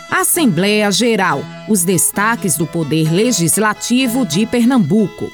Assembleia Geral. Os destaques do Poder Legislativo de Pernambuco.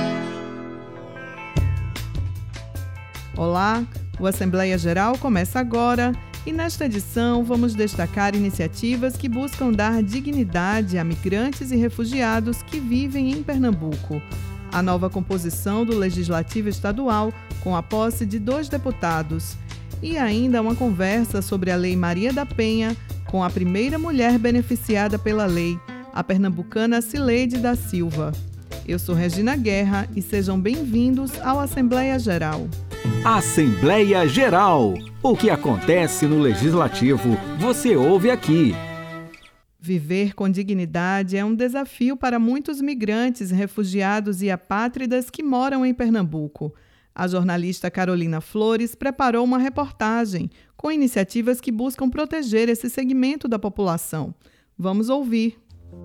Olá, o Assembleia Geral começa agora e nesta edição vamos destacar iniciativas que buscam dar dignidade a migrantes e refugiados que vivem em Pernambuco. A nova composição do Legislativo Estadual, com a posse de 2 deputados. E ainda uma conversa sobre a Lei Maria da Penha, com a primeira mulher beneficiada pela lei, a pernambucana Cileide da Silva. Eu sou Regina Guerra e sejam bem-vindos ao Assembleia Geral. Assembleia Geral. O que acontece no Legislativo, você ouve aqui. Viver com dignidade é um desafio para muitos migrantes, refugiados e apátridas que moram em Pernambuco. A jornalista Carolina Flores preparou uma reportagem com iniciativas que buscam proteger esse segmento da população. Vamos ouvir.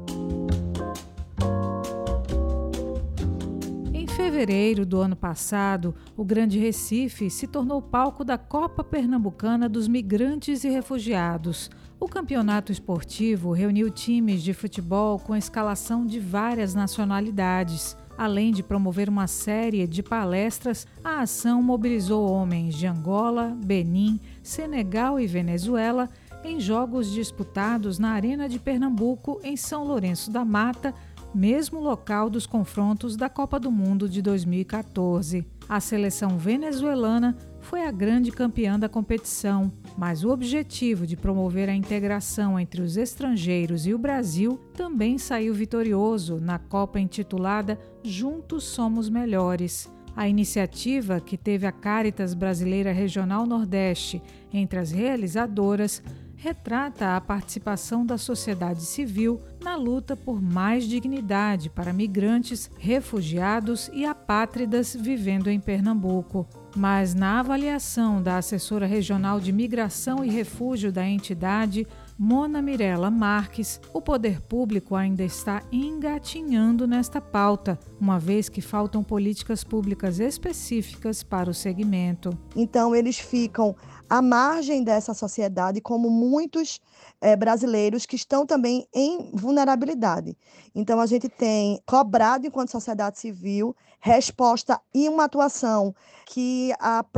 Em fevereiro do ano passado, o Grande Recife se tornou palco da Copa Pernambucana dos Migrantes e Refugiados. O campeonato esportivo reuniu times de futebol com escalação de várias nacionalidades. Além de promover uma série de palestras, a ação mobilizou homens de Angola, Benim, Senegal e Venezuela em jogos disputados na Arena de Pernambuco, em São Lourenço da Mata, mesmo local dos confrontos da Copa do Mundo de 2014. A seleção venezuelana foi a grande campeã da competição, mas o objetivo de promover a integração entre os estrangeiros e o Brasil também saiu vitorioso na Copa intitulada Juntos Somos Melhores. A iniciativa, que teve a Cáritas Brasileira Regional Nordeste entre as realizadoras, retrata a participação da sociedade civil na luta por mais dignidade para migrantes, refugiados e apátridas vivendo em Pernambuco. Mas na avaliação da assessora regional de Migração e Refúgio da entidade, Mona Mirella Marques, o poder público ainda está engatinhando nesta pauta, uma vez que faltam políticas públicas específicas para o segmento. Então, eles ficam à margem dessa sociedade, como muitos brasileiros que estão também em vulnerabilidade. Então, a gente tem cobrado, enquanto sociedade civil, resposta e uma atuação que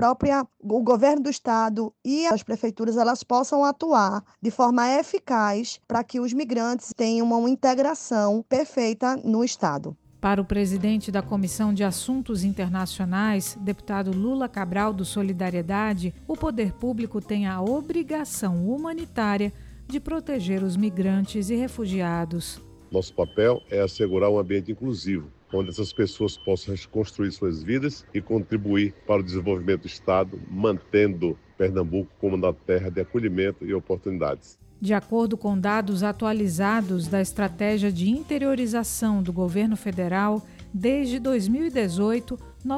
o governo do estado e as prefeituras elas possam atuar de forma eficaz para que os migrantes tenham uma integração perfeita no estado. Para o presidente da Comissão de Assuntos Internacionais, deputado Lula Cabral do Solidariedade, o poder público tem a obrigação humanitária de proteger os migrantes e refugiados. Nosso papel é assegurar um ambiente inclusivo, onde essas pessoas possam reconstruir suas vidas e contribuir para o desenvolvimento do Estado, mantendo Pernambuco como uma terra de acolhimento e oportunidades. De acordo com dados atualizados da Estratégia de Interiorização do Governo Federal, desde 2018,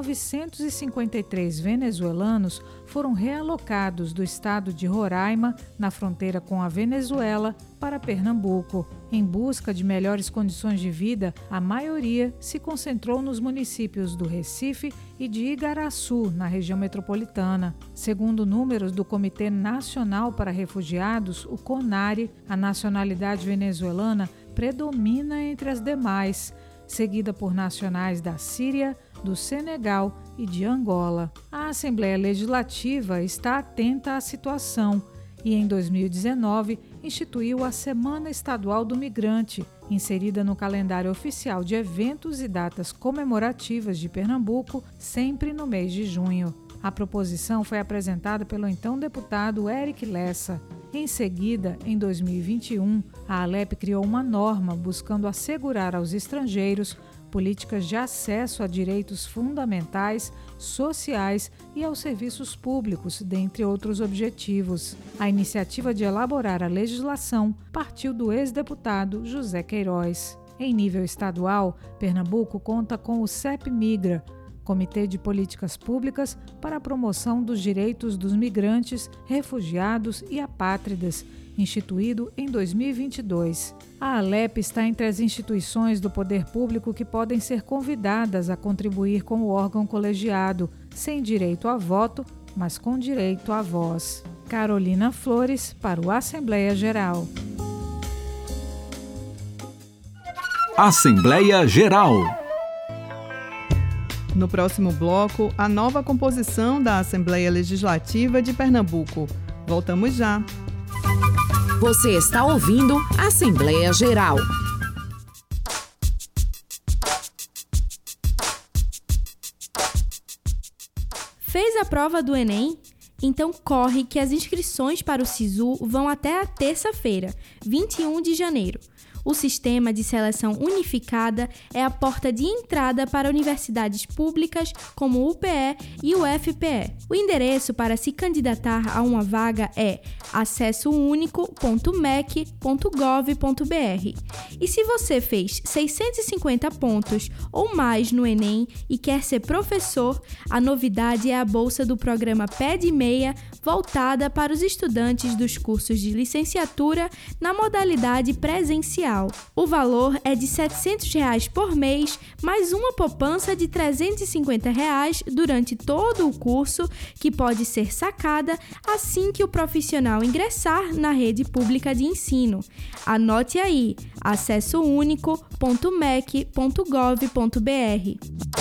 953 venezuelanos foram realocados do estado de Roraima, na fronteira com a Venezuela, para Pernambuco. Em busca de melhores condições de vida, a maioria se concentrou nos municípios do Recife e de Igaraçu, na região metropolitana. Segundo números do Comitê Nacional para Refugiados, o CONARE, a nacionalidade venezuelana predomina entre as demais, seguida por nacionais da Síria, do Senegal e de Angola. A Assembleia Legislativa está atenta à situação e, em 2019, instituiu a Semana Estadual do Migrante, inserida no calendário oficial de eventos e datas comemorativas de Pernambuco, sempre no mês de junho. A proposição foi apresentada pelo então deputado Eric Lessa. Em seguida, em 2021, a ALEP criou uma norma buscando assegurar aos estrangeiros políticas de acesso a direitos fundamentais, sociais e aos serviços públicos, dentre outros objetivos. A iniciativa de elaborar a legislação partiu do ex-deputado José Queiroz. Em nível estadual, Pernambuco conta com o CEP Migra, Comitê de Políticas Públicas para a Promoção dos Direitos dos Migrantes, Refugiados e Apátridas, instituído em 2022. A ALEP está entre as instituições do poder público que podem ser convidadas a contribuir com o órgão colegiado, sem direito a voto, mas com direito à voz. Carolina Flores, para o Assembleia Geral. Assembleia Geral. No próximo bloco, a nova composição da Assembleia Legislativa de Pernambuco. Voltamos já. Você está ouvindo Assembleia Geral. Fez a prova do Enem? Então corre que as inscrições para o SISU vão até a terça-feira, 21 de janeiro. O Sistema de Seleção Unificada é a porta de entrada para universidades públicas como o UPE e o FPE. O endereço para se candidatar a uma vaga é acessounico.mec.gov.br. E se você fez 650 pontos ou mais no Enem e quer ser professor, a novidade é a bolsa do programa Pé de Meia, voltada para os estudantes dos cursos de licenciatura na modalidade presencial. O valor é de R$ 700 por mês, mais uma poupança de R$ 350 durante todo o curso, que pode ser sacada assim que o profissional ingressar na rede pública de ensino. Anote aí, acessounico.mec.gov.br.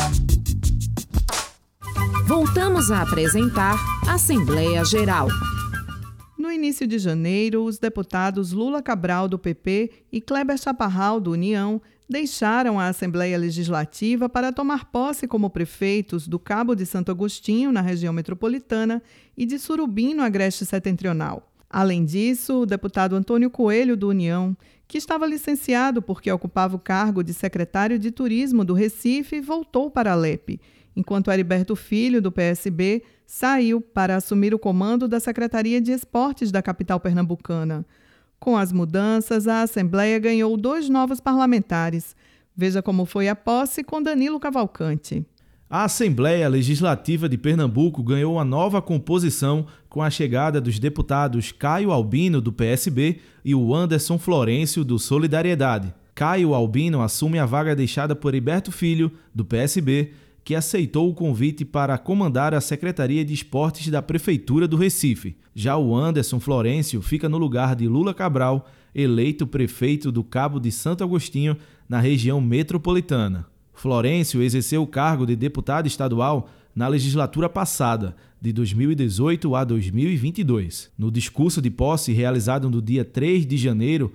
Voltamos a apresentar Assembleia Geral. No início de janeiro, os deputados Lula Cabral, do PP, e Kleber Chaparral, do União, deixaram a Assembleia Legislativa para tomar posse como prefeitos do Cabo de Santo Agostinho, na região metropolitana, e de Surubim, no Agreste Setentrional. Além disso, o deputado Antônio Coelho, do União, que estava licenciado porque ocupava o cargo de secretário de Turismo do Recife, voltou para a LEP, enquanto Heriberto Filho, do PSB, saiu para assumir o comando da Secretaria de Esportes da capital pernambucana. Com as mudanças, a Assembleia ganhou 2 novos parlamentares. Veja como foi a posse com Danilo Cavalcante. A Assembleia Legislativa de Pernambuco ganhou uma nova composição com a chegada dos deputados Caio Albino, do PSB, e o Anderson Florencio, do Solidariedade. Caio Albino assume a vaga deixada por Heriberto Filho, do PSB, que aceitou o convite para comandar a Secretaria de Esportes da Prefeitura do Recife. Já o Anderson Florencio fica no lugar de Lula Cabral, eleito prefeito do Cabo de Santo Agostinho, na região metropolitana. Florencio exerceu o cargo de deputado estadual na legislatura passada, de 2018 a 2022. No discurso de posse realizado no dia 3 de janeiro,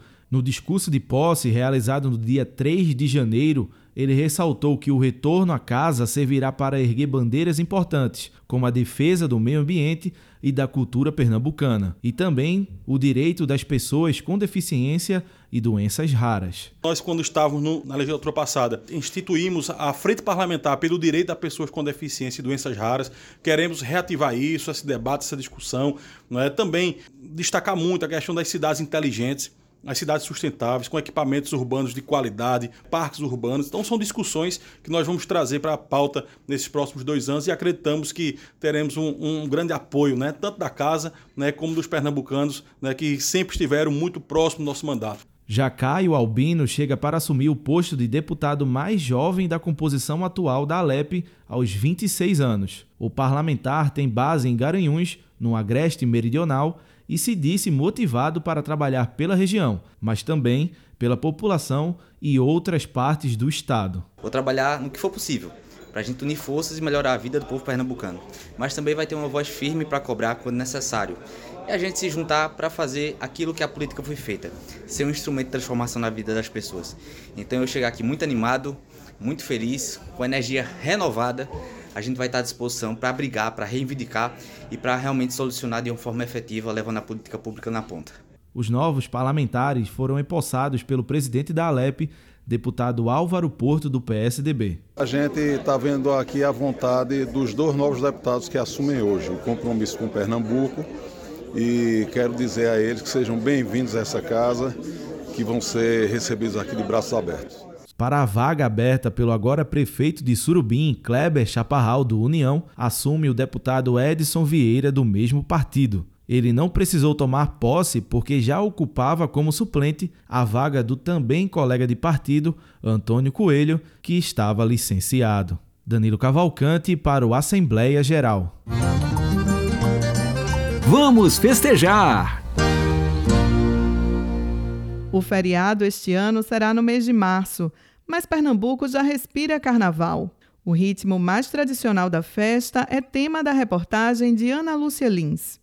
ele ressaltou que o retorno à casa servirá para erguer bandeiras importantes, como a defesa do meio ambiente e da cultura pernambucana, e também o direito das pessoas com deficiência e doenças raras. Nós, quando estávamos na legislatura passada, instituímos a Frente Parlamentar pelo Direito das Pessoas com Deficiência e Doenças Raras. Queremos reativar isso, esse debate, essa discussão. Também destacar muito a questão das cidades inteligentes, as cidades sustentáveis, com equipamentos urbanos de qualidade, parques urbanos. Então são discussões que nós vamos trazer para a pauta nesses próximos 2 anos e acreditamos que teremos um grande apoio, tanto da casa como dos pernambucanos, que sempre estiveram muito próximos do nosso mandato. Já Caio Albino chega para assumir o posto de deputado mais jovem da composição atual da ALEP aos 26 anos. O parlamentar tem base em Garanhuns, no Agreste Meridional, e se disse motivado para trabalhar pela região, mas também pela população e outras partes do estado. Vou trabalhar no que for possível, para a gente unir forças e melhorar a vida do povo pernambucano, mas também vai ter uma voz firme para cobrar quando necessário, e a gente se juntar para fazer aquilo que a política foi feita, ser um instrumento de transformação na vida das pessoas. Então eu chegar aqui muito animado, muito feliz, com energia renovada. A gente vai estar à disposição para brigar, para reivindicar e para realmente solucionar de uma forma efetiva, levando a política pública na ponta. Os novos parlamentares foram empossados pelo presidente da ALEP, deputado Álvaro Porto, do PSDB. A gente está vendo aqui a vontade dos 2 novos deputados que assumem hoje o compromisso com Pernambuco, e quero dizer a eles que sejam bem-vindos a essa casa, que vão ser recebidos aqui de braços abertos. Para a vaga aberta pelo agora prefeito de Surubim, Kleber Chaparral, do União, assume o deputado Edson Vieira, do mesmo partido. Ele não precisou tomar posse porque já ocupava como suplente a vaga do também colega de partido, Antônio Coelho, que estava licenciado. Danilo Cavalcante para o Assembleia Geral. Vamos festejar! O feriado este ano será no mês de março, mas Pernambuco já respira carnaval. O ritmo mais tradicional da festa é tema da reportagem de Ana Lúcia Lins.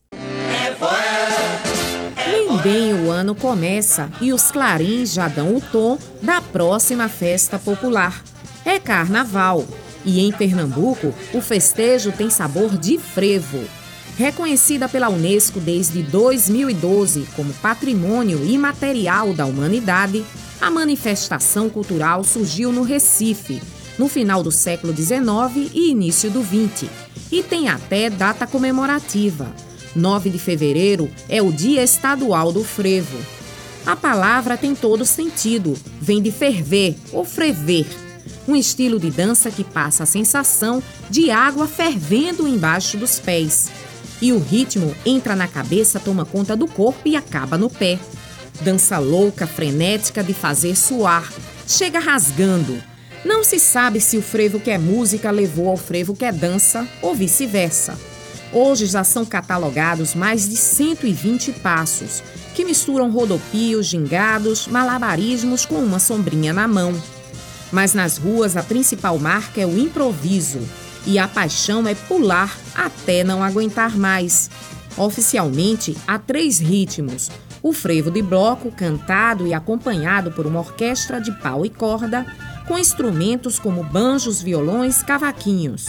Nem bem o ano começa e os clarins já dão o tom da próxima festa popular. É carnaval. E em Pernambuco, o festejo tem sabor de frevo. Reconhecida pela Unesco desde 2012 como Patrimônio Imaterial da Humanidade, a manifestação cultural surgiu no Recife, no final do século XIX e início do XX, e tem até data comemorativa. 9 de fevereiro é o Dia Estadual do Frevo. A palavra tem todo sentido, vem de ferver ou frever, um estilo de dança que passa a sensação de água fervendo embaixo dos pés. E o ritmo entra na cabeça, toma conta do corpo e acaba no pé. Dança louca, frenética de fazer suar, chega rasgando. Não se sabe se o frevo que é música levou ao frevo que é dança ou vice-versa. Hoje já são catalogados mais de 120 passos, que misturam rodopios, gingados, malabarismos com uma sombrinha na mão. Mas nas ruas a principal marca é o improviso e a paixão é pular até não aguentar mais. Oficialmente, há 3 ritmos: o frevo de bloco, cantado e acompanhado por uma orquestra de pau e corda, com instrumentos como banjos, violões, cavaquinhos.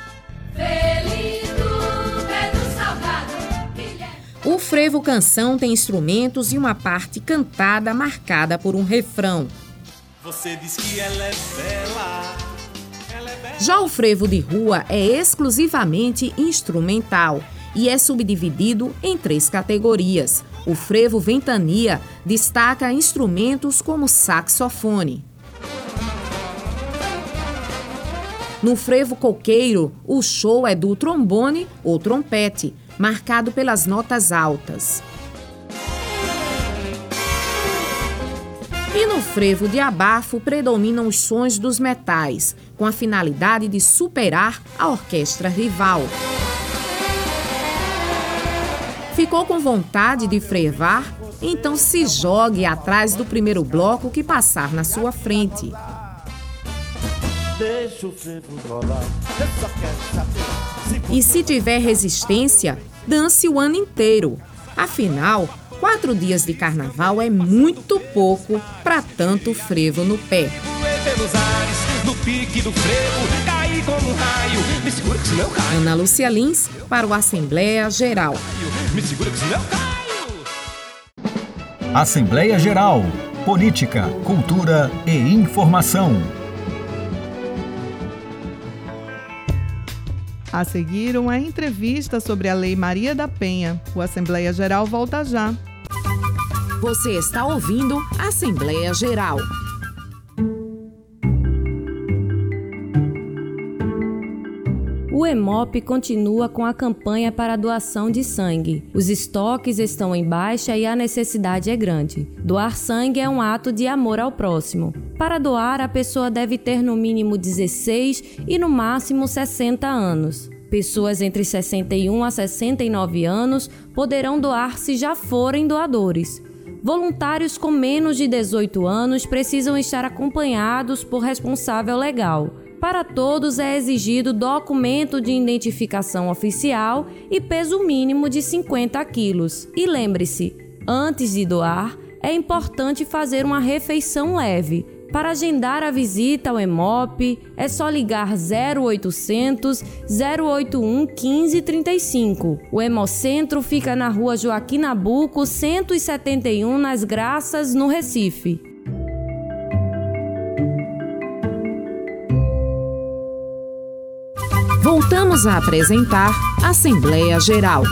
O frevo canção tem instrumentos e uma parte cantada marcada por um refrão. Você diz que ela é bela. Já o frevo de rua é exclusivamente instrumental e é subdividido em 3 categorias. O frevo ventania destaca instrumentos como saxofone. No frevo coqueiro, o show é do trombone ou trompete, marcado pelas notas altas. E no frevo de abafo predominam os sons dos metais, com a finalidade de superar a orquestra rival. Ficou com vontade de frevar? Então se jogue atrás do primeiro bloco que passar na sua frente. E se tiver resistência, dance o ano inteiro. Afinal, 4 dias de carnaval é muito pouco para tanto frevo no pé. Ana Lúcia Lins para o Assembleia Geral. Assembleia Geral. Política, cultura e informação. A seguir, uma entrevista sobre a Lei Maria da Penha. O Assembleia Geral volta já. Você está ouvindo Assembleia Geral. O Hemop continua com a campanha para a doação de sangue. Os estoques estão em baixa e a necessidade é grande. Doar sangue é um ato de amor ao próximo. Para doar, a pessoa deve ter no mínimo 16 e no máximo 60 anos. Pessoas entre 61 a 69 anos poderão doar se já forem doadores. Voluntários com menos de 18 anos precisam estar acompanhados por responsável legal. Para todos é exigido documento de identificação oficial e peso mínimo de 50 quilos. E lembre-se, antes de doar, é importante fazer uma refeição leve. Para agendar a visita ao Hemop, é só ligar 0800 081 1535. O Hemocentro fica na rua Joaquim Nabuco, 171, nas Graças, no Recife. Voltamos a apresentar Assembleia Geral.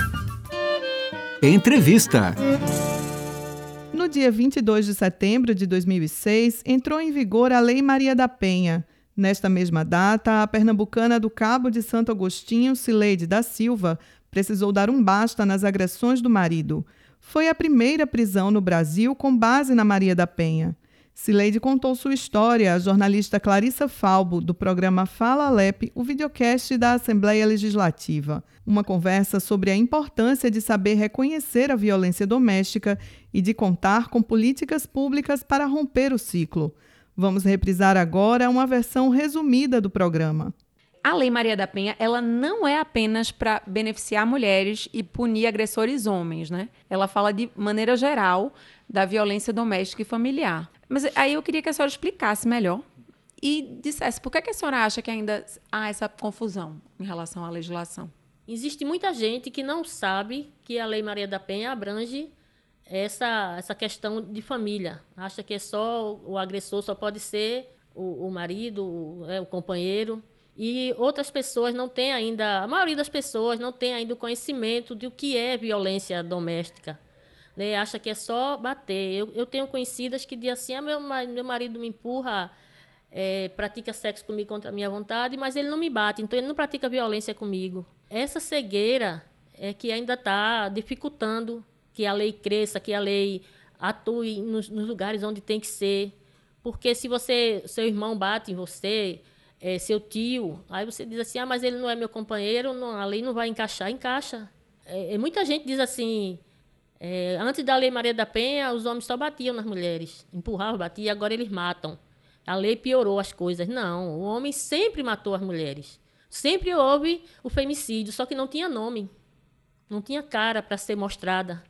Entrevista. No dia 22 de setembro de 2006, entrou em vigor a Lei Maria da Penha. Nesta mesma data, a pernambucana do Cabo de Santo Agostinho, Cileide da Silva, precisou dar um basta nas agressões do marido. Foi a primeira prisão no Brasil com base na Maria da Penha. Cileide contou sua história à jornalista Clarissa Falbo, do programa Fala Alep, o videocast da Assembleia Legislativa. Uma conversa sobre a importância de saber reconhecer a violência doméstica e de contar com políticas públicas para romper o ciclo. Vamos reprisar agora uma versão resumida do programa. A Lei Maria da Penha, ela não é apenas para beneficiar mulheres e punir agressores homens, né? Ela fala de maneira geral da violência doméstica e familiar. Mas aí eu queria que a senhora explicasse melhor e dissesse por que a senhora acha que ainda há essa confusão em relação à legislação. Existe muita gente que não sabe que a Lei Maria da Penha abrange essa questão de família. Acha que é só o agressor, só pode ser o marido, o companheiro. E outras pessoas não têm ainda, a maioria das pessoas não tem ainda o conhecimento do que é violência doméstica. Né? Acha que é só bater. Eu tenho conhecidas que dizem assim, meu marido me empurra, pratica sexo comigo contra a minha vontade, mas ele não me bate, então ele não pratica violência comigo. Essa cegueira é que ainda está dificultando que a lei cresça, que a lei atue nos lugares onde tem que ser. Porque se seu irmão bate em você, seu tio, aí você diz assim, mas ele não é meu companheiro, não, a lei não vai encaixar. Encaixa. Muita gente diz assim, antes da Lei Maria da Penha, os homens só batiam nas mulheres, empurravam, batiam, e agora eles matam. A lei piorou as coisas. Não, o homem sempre matou as mulheres. Sempre houve o femicídio, só que não tinha nome, não tinha cara para ser mostrada.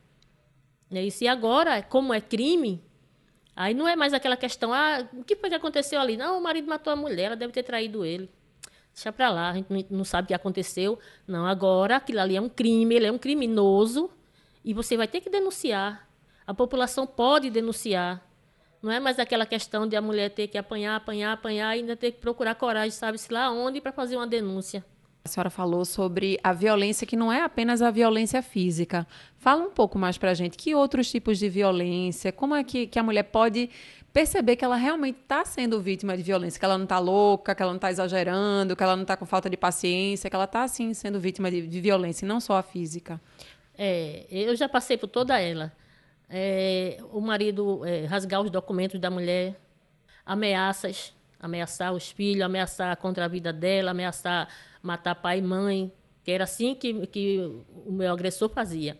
E se agora, como é crime, aí não é mais aquela questão, o que foi que aconteceu ali? Não, o marido matou a mulher, ela deve ter traído ele. Deixa para lá, a gente não sabe o que aconteceu. Não, agora aquilo ali é um crime, ele é um criminoso e você vai ter que denunciar. A população pode denunciar. Não é mais aquela questão de a mulher ter que apanhar e ainda ter que procurar coragem, sabe-se lá onde, para fazer uma denúncia. A senhora falou sobre a violência, que não é apenas a violência física. Fala um pouco mais para a gente, que outros tipos de violência, como é que a mulher pode perceber que ela realmente está sendo vítima de violência, que ela não está louca, que ela não está exagerando, que ela não está com falta de paciência, que ela está, sim, sendo vítima de violência, e não só a física. Eu já passei por toda ela. O marido rasgar os documentos da mulher, ameaçar os filhos, ameaçar contra a vida dela, ameaçar matar pai e mãe, que era assim que o meu agressor fazia.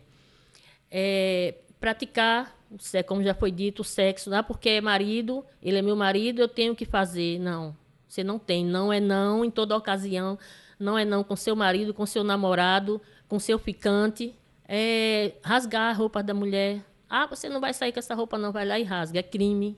Praticar, como já foi dito, o sexo, não é porque é marido, ele é meu marido, eu tenho que fazer. Não, você não tem. Não é não em toda ocasião. Não é não com seu marido, com seu namorado, com seu ficante. Rasgar a roupa da mulher. Você não vai sair com essa roupa, não, vai lá e rasga. É crime.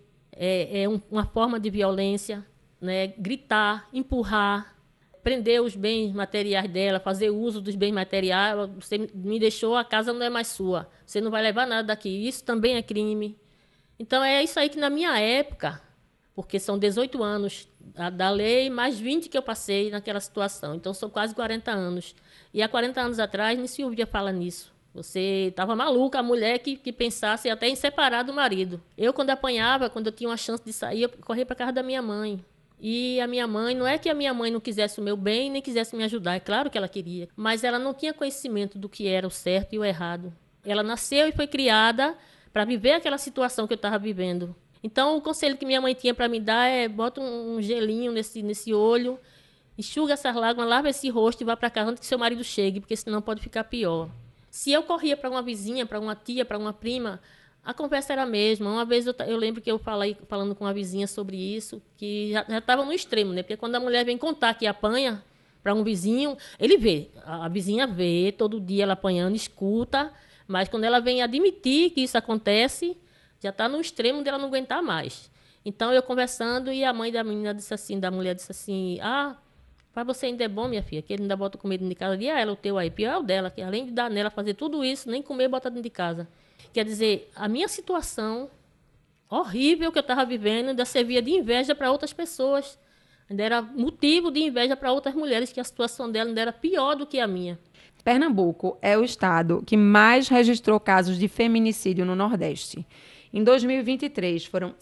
Uma forma de violência. Né? Gritar, empurrar, prender os bens materiais dela, fazer uso dos bens materiais. Você me deixou, a casa não é mais sua. Você não vai levar nada daqui. Isso também é crime. Então, é isso aí que na minha época, porque são 18 anos da lei, mais 20 que eu passei naquela situação. Então, são quase 40 anos. E há 40 anos atrás, nem se ouvia falar nisso. Você estava maluca, a mulher que pensasse até em separar do marido. Eu, quando apanhava, quando eu tinha uma chance de sair, eu corria para a casa da minha mãe. E a minha mãe, não é que a minha mãe não quisesse o meu bem, nem quisesse me ajudar, é claro que ela queria, mas ela não tinha conhecimento do que era o certo e o errado. Ela nasceu e foi criada para viver aquela situação que eu estava vivendo. Então, o conselho que minha mãe tinha para me dar é, bota um gelinho nesse olho, enxuga essas lágrimas, lava esse rosto e vá para casa antes que seu marido chegue, porque senão pode ficar pior. Se eu corria para uma vizinha, para uma tia, para uma prima, a conversa era a mesma. Uma vez eu lembro que eu falando com uma vizinha sobre isso, que já estava no extremo, né? Porque quando a mulher vem contar que apanha para um vizinho, ele vê. A vizinha vê, todo dia ela apanhando, escuta, mas quando ela vem admitir que isso acontece, já está no extremo dela não aguentar mais. Então, eu conversando, e a mãe da menina disse assim, da mulher disse assim, para você ainda é bom, minha filha, que ele ainda bota comida dentro de casa. E ela, o teu aí, pior é o dela, que além de dar nela fazer tudo isso, nem comer, bota dentro de casa. Quer dizer, a minha situação horrível que eu estava vivendo ainda servia de inveja para outras pessoas. Ainda era motivo de inveja para outras mulheres, que a situação dela ainda era pior do que a minha. Pernambuco é o estado que mais registrou casos de feminicídio no Nordeste. Em 2023, foram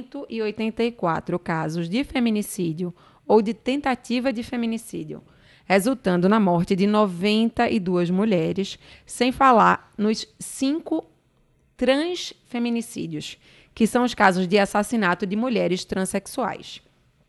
184 casos de feminicídio ou de tentativa de feminicídio, resultando na morte de 92 mulheres, sem falar nos 5 transfeminicídios, que são os casos de assassinato de mulheres transexuais.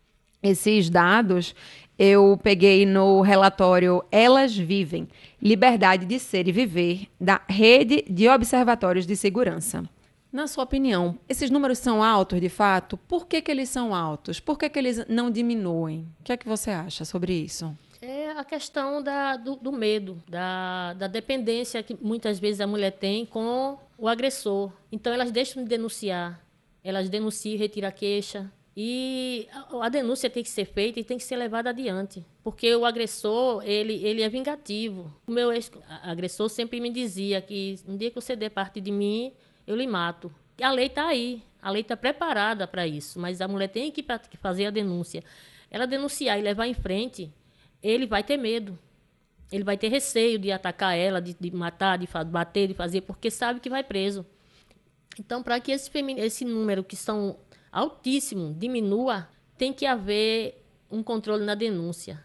Esses dados eu peguei no relatório Elas Vivem, Liberdade de Ser e Viver, da Rede de Observatórios de Segurança. Na sua opinião, esses números são altos, de fato? Por que eles são altos? Por que eles não diminuem? O que é que você acha sobre isso? É a questão do medo, da dependência que muitas vezes a mulher tem com o agressor. Então, elas deixam de denunciar, elas denunciam e retiram a queixa. E a denúncia tem que ser feita e tem que ser levada adiante, porque o agressor, ele é vingativo. O meu ex-agressor sempre me dizia que um dia que você der parte de mim, eu lhe mato. A lei está aí, a lei está preparada para isso, mas a mulher tem que fazer a denúncia. Ela denunciar e levar em frente, ele vai ter medo. Ele vai ter receio de atacar ela, de matar, de bater, de fazer, porque sabe que vai preso. Então, para que esse número, que são altíssimo, diminua, tem que haver um controle na denúncia.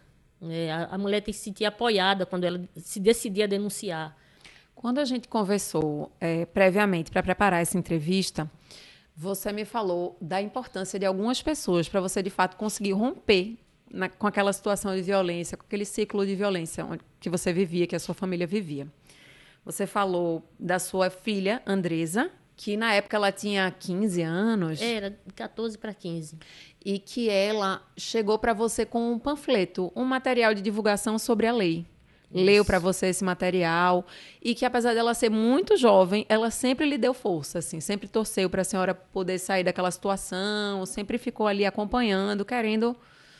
A mulher tem que se sentir apoiada quando ela se decidir a denunciar. Quando a gente conversou previamente para preparar essa entrevista, você me falou da importância de algumas pessoas para você, de fato, conseguir romper com aquela situação de violência, com aquele ciclo de violência que você vivia, que a sua família vivia. Você falou da sua filha, Andresa, que na época ela tinha 15 anos. Era 14 para 15. E que ela chegou para você com um panfleto, um material de divulgação sobre a lei. Isso. Leu para você esse material e que, apesar dela ser muito jovem, ela sempre lhe deu força, assim, sempre torceu para a senhora poder sair daquela situação, sempre ficou ali acompanhando, querendo,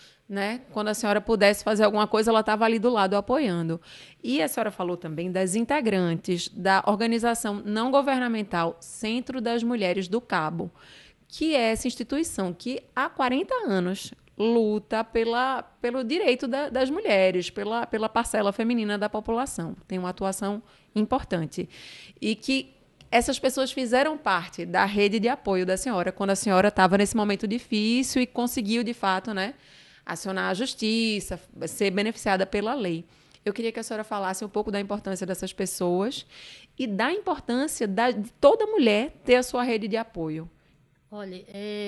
né? Quando a senhora pudesse fazer alguma coisa, ela estava ali do lado apoiando. E a senhora falou também das integrantes da organização não governamental Centro das Mulheres do Cabo, que é essa instituição que há 40 anos luta pelo direito das mulheres, pela parcela feminina da população. Tem uma atuação importante. E que essas pessoas fizeram parte da rede de apoio da senhora quando a senhora estava nesse momento difícil e conseguiu, de fato, né, acionar a justiça, ser beneficiada pela lei. Eu queria que a senhora falasse um pouco da importância dessas pessoas e da importância de toda mulher ter a sua rede de apoio. Olha,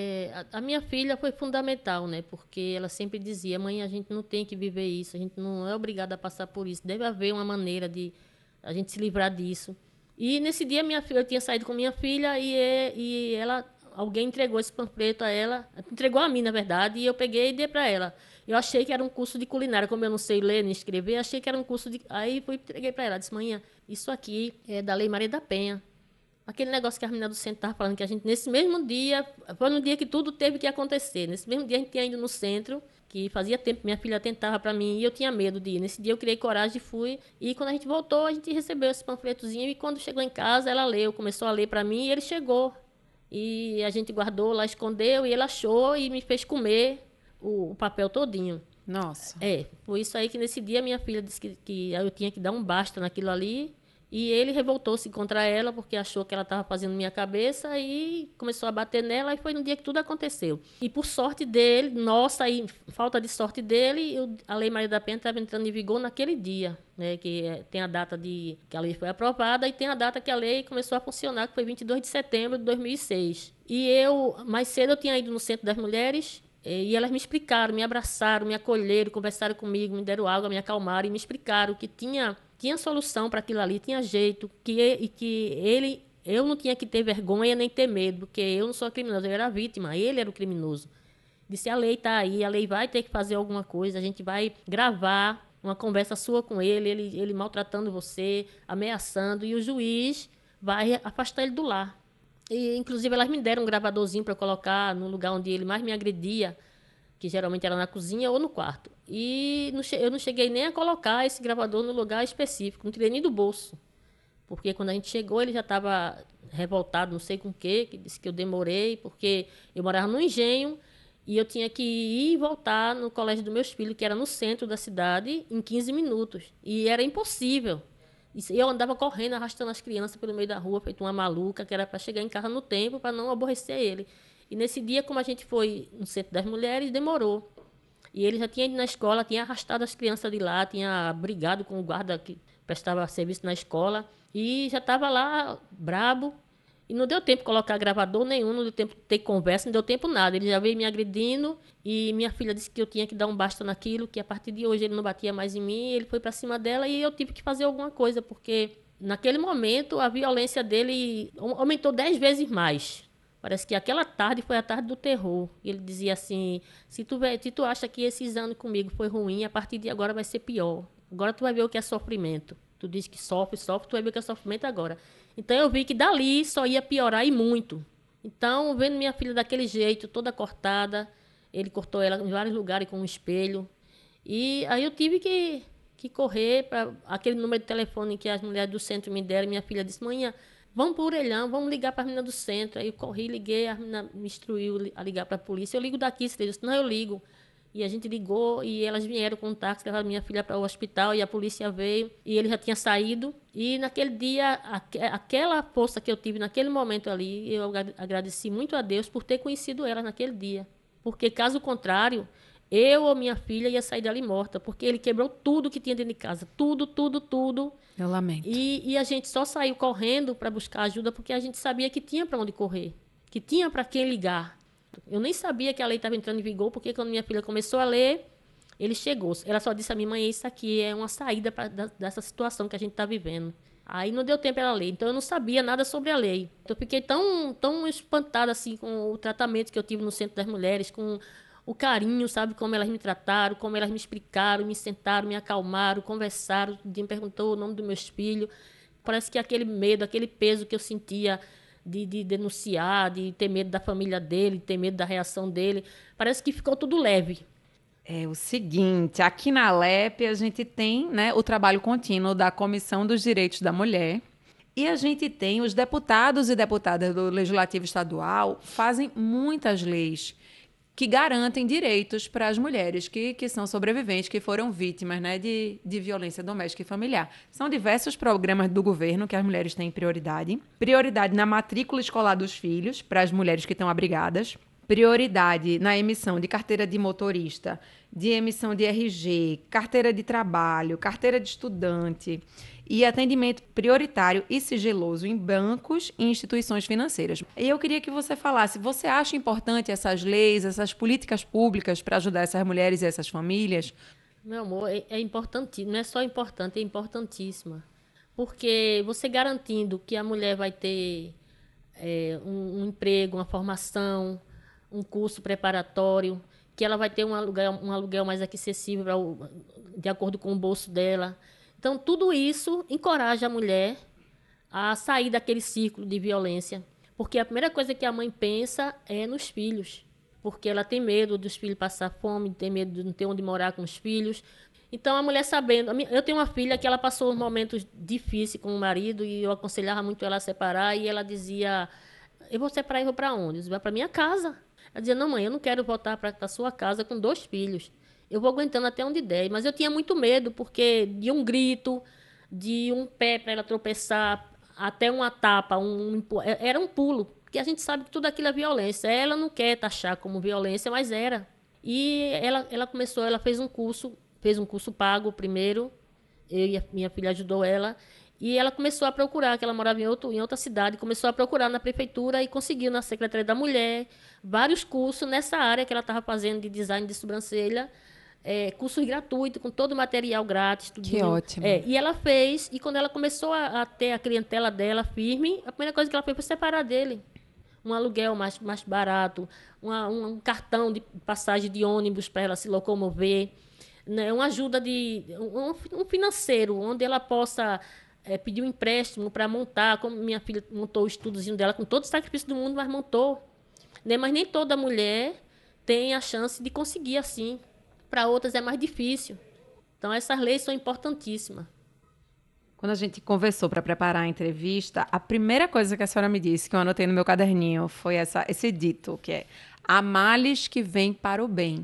a minha filha foi fundamental, né? Porque ela sempre dizia: mãe, a gente não tem que viver isso, a gente não é obrigada a passar por isso, deve haver uma maneira de a gente se livrar disso. E nesse dia eu tinha saído com minha filha e alguém entregou esse panfleto a ela, entregou a mim, na verdade, e eu peguei e dei para ela. Eu achei que era um curso de culinária, como eu não sei ler nem escrever, achei que era um curso de... Aí entreguei para ela, disse: mãe, isso aqui é da Lei Maria da Penha. Aquele negócio que a menina do centro estava falando, que a gente, nesse mesmo dia, foi no dia que tudo teve que acontecer. Nesse mesmo dia, a gente tinha ido no centro, que fazia tempo que minha filha tentava para mim, e eu tinha medo de ir. Nesse dia, eu criei coragem e fui. E quando a gente voltou, a gente recebeu esse panfletozinho, e quando chegou em casa, ela leu, começou a ler para mim, e ele chegou. E a gente guardou lá, escondeu, e ele achou e me fez comer o papel todinho. Nossa. Foi isso aí que nesse dia minha filha disse que eu tinha que dar um basta naquilo ali. E ele revoltou-se contra ela porque achou que ela estava fazendo minha cabeça e começou a bater nela, e foi no dia que tudo aconteceu. E por sorte dele, nossa, aí, falta de sorte dele, a Lei Maria da Penha estava entrando em vigor naquele dia, né, tem a data que a lei foi aprovada e tem a data que a lei começou a funcionar, que foi 22 de setembro de 2006. E mais cedo eu tinha ido no Centro das Mulheres, e elas me explicaram, me abraçaram, me acolheram, conversaram comigo, me deram água, me acalmaram e me explicaram que tinha solução para aquilo ali, tinha jeito, eu não tinha que ter vergonha nem ter medo, porque eu não sou criminoso, eu era a vítima, ele era o criminoso. Disse: a lei está aí, a lei vai ter que fazer alguma coisa, a gente vai gravar uma conversa sua com ele maltratando você, ameaçando, e o juiz vai afastar ele do lar. E, inclusive, elas me deram um gravadorzinho para colocar no lugar onde ele mais me agredia, que geralmente era na cozinha ou no quarto. E eu não cheguei nem a colocar esse gravador no lugar específico, não tirei nem do bolso. Porque quando a gente chegou, ele já estava revoltado, não sei com o quê, que disse que eu demorei, porque eu morava no Engenho e eu tinha que ir e voltar no colégio dos meus filhos, que era no centro da cidade, em 15 minutos. E era impossível. E eu andava correndo, arrastando as crianças pelo meio da rua, feito uma maluca, que era para chegar em casa no tempo, para não aborrecer ele. E nesse dia, como a gente foi no Centro das Mulheres, demorou. E ele já tinha ido na escola, tinha arrastado as crianças de lá, tinha brigado com o guarda que prestava serviço na escola, e já estava lá brabo. E não deu tempo de colocar gravador nenhum, não deu tempo de ter conversa, não deu tempo nada. Ele já veio me agredindo e minha filha disse que eu tinha que dar um basta naquilo, que a partir de hoje ele não batia mais em mim, ele foi para cima dela e eu tive que fazer alguma coisa, porque naquele momento a violência dele aumentou 10 vezes mais. Parece que aquela tarde foi a tarde do terror. Ele dizia assim, se tu acha que esses anos comigo foi ruim, a partir de agora vai ser pior. Agora tu vai ver o que é sofrimento. Tu diz que sofre, tu vai ver o que é sofrimento agora. Então eu vi que dali só ia piorar e muito. Então, vendo minha filha daquele jeito, toda cortada, ele cortou ela em vários lugares com um espelho. E aí eu tive que correr para aquele número de telefone que as mulheres do centro me deram. Minha filha disse, mãe, vamos para o Orelhão, vamos ligar para a menina do centro. Aí eu corri, liguei, a menina me instruiu a ligar para a polícia. Eu ligo daqui, você disse, não, eu ligo. E a gente ligou e elas vieram com um táxi, levaram minha filha para o hospital e a polícia veio e ele já tinha saído. E naquele dia, aquela força que eu tive naquele momento ali, eu agradeci muito a Deus por ter conhecido ela naquele dia. Porque, caso contrário, eu ou minha filha ia sair dali morta, porque ele quebrou tudo que tinha dentro de casa. Tudo, tudo, tudo. Eu lamento. E a gente só saiu correndo para buscar ajuda porque a gente sabia que tinha para onde correr, que tinha para quem ligar. Eu nem sabia que a lei estava entrando em vigor, porque quando minha filha começou a ler, ele chegou. Ela só disse a mim, mãe, isso aqui é uma saída dessa situação que a gente está vivendo. Aí não deu tempo ela ler, então eu não sabia nada sobre a lei. Então eu fiquei tão espantada assim, com o tratamento que eu tive no Centro das Mulheres, com o carinho, sabe, como elas me trataram, como elas me explicaram, me sentaram, me acalmaram, conversaram, me perguntou o nome dos meus filhos. Parece que aquele medo, aquele peso que eu sentia de denunciar, de ter medo da família dele, de ter medo da reação dele, parece que ficou tudo leve. É o seguinte, aqui na Alep a gente tem, né, o trabalho contínuo da Comissão dos Direitos da Mulher e a gente tem os deputados e deputadas do Legislativo Estadual fazem muitas leis que garantem direitos para as mulheres que são sobreviventes, que foram vítimas, né, de violência doméstica e familiar. São diversos programas do governo que as mulheres têm prioridade. Prioridade na matrícula escolar dos filhos, para as mulheres que estão abrigadas. Prioridade na emissão de carteira de motorista, de emissão de RG, carteira de trabalho, carteira de estudante e atendimento prioritário e sigiloso em bancos e instituições financeiras. E eu queria que você falasse, você acha importante essas leis, essas políticas públicas para ajudar essas mulheres e essas famílias? Meu amor, é importantíssimo, não é só importante, é importantíssima. Porque você garantindo que a mulher vai ter um emprego, uma formação, um curso preparatório, que ela vai ter um aluguel mais acessível de acordo com o bolso dela. Então, tudo isso encoraja a mulher a sair daquele círculo de violência. Porque a primeira coisa que a mãe pensa é nos filhos. Porque ela tem medo dos filhos passar fome, tem medo de não ter onde morar com os filhos. Então, a mulher sabendo... Eu tenho uma filha que ela passou momentos difíceis com o marido e eu aconselhava muito ela a separar e ela dizia, eu vou separar e vou para onde? Eu disse, vai para minha casa. Ela dizia, não, mãe, eu não quero voltar para a sua casa com 2 filhos. Eu vou aguentando até onde der. Mas eu tinha muito medo, porque de um grito, de um pé para ela tropeçar, até uma tapa, era um pulo. Porque a gente sabe que tudo aquilo é violência. Ela não quer taxar como violência, mas era. E ela fez um curso pago primeiro. Eu e a minha filha ajudou ela. E ela começou a procurar, que ela morava em outra cidade, começou a procurar na prefeitura e conseguiu na Secretaria da Mulher vários cursos nessa área que ela estava fazendo de design de sobrancelha. Curso gratuito, com todo o material grátis. Tudinho. Que ótimo. E ela fez, e quando ela começou a ter a clientela dela firme, a primeira coisa que ela fez foi separar dele. Um aluguel mais barato, um cartão de passagem de ônibus para ela se locomover, né? Uma ajuda um financeiro, onde ela possa pedir um empréstimo para montar, como minha filha montou o estudozinho dela, com todo o sacrifício do mundo, mas montou. Né? Mas nem toda mulher tem a chance de conseguir assim. Para outras é mais difícil. Então, essas leis são importantíssimas. Quando a gente conversou para preparar a entrevista, a primeira coisa que a senhora me disse, que eu anotei no meu caderninho, foi esse dito, que é há males que vêm para o bem.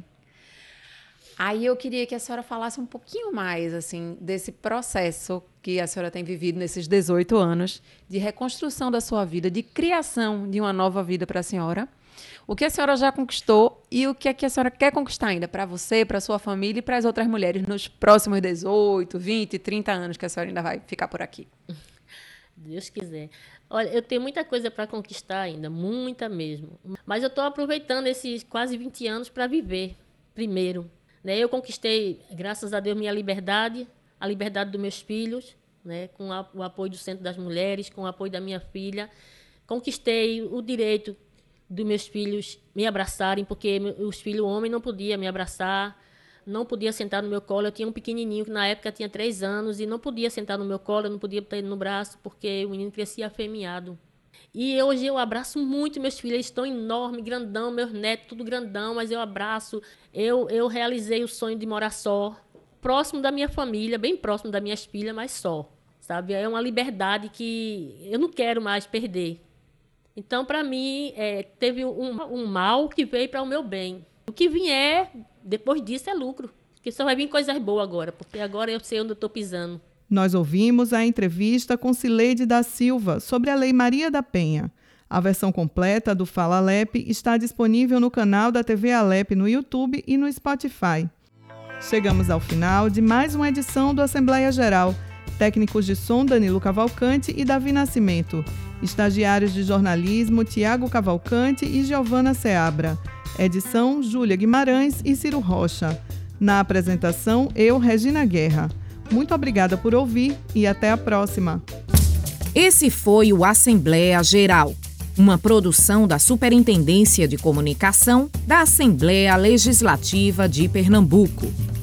Aí eu queria que a senhora falasse um pouquinho mais assim, desse processo que a senhora tem vivido nesses 18 anos, de reconstrução da sua vida, de criação de uma nova vida para a senhora. O que a senhora já conquistou e o que é que a senhora quer conquistar ainda para você, para a sua família e para as outras mulheres nos próximos 18, 20, 30 anos que a senhora ainda vai ficar por aqui? Deus quiser. Olha, eu tenho muita coisa para conquistar ainda, muita mesmo. Mas eu estou aproveitando esses quase 20 anos para viver primeiro. Né? Eu conquistei, graças a Deus, minha liberdade, a liberdade dos meus filhos, né? Com o apoio do Centro das Mulheres, com o apoio da minha filha. Conquistei o direito dos meus filhos me abraçarem, porque os filhos homens não podiam me abraçar, não podia sentar no meu colo. Eu tinha um pequenininho que na época tinha 3 anos e não podia sentar no meu colo, eu não podia botar ele no braço, porque o menino crescia afeminhado. E hoje eu abraço muito meus filhos, eles estão enormes, grandão, meus netos, tudo grandão, mas eu abraço. Eu realizei o sonho de morar só, próximo da minha família, bem próximo das minhas filhas, mas só, sabe? É uma liberdade que eu não quero mais perder. Então, para mim, teve um mal que veio para o meu bem. O que vier depois disso é lucro, porque só vai vir coisas boas agora, porque agora eu sei onde eu estou pisando. Nós ouvimos a entrevista com Cileide da Silva sobre a Lei Maria da Penha. A versão completa do Fala Alep está disponível no canal da TV Alep no YouTube e no Spotify. Chegamos ao final de mais uma edição do Assembleia Geral. Técnicos de som Danilo Cavalcante e Davi Nascimento. Estagiários de jornalismo Tiago Cavalcante e Giovana Seabra. Edição Júlia Guimarães e Ciro Rocha. Na apresentação, eu, Regina Guerra. Muito obrigada por ouvir e até a próxima. Esse foi o Assembleia Geral, uma produção da Superintendência de Comunicação da Assembleia Legislativa de Pernambuco.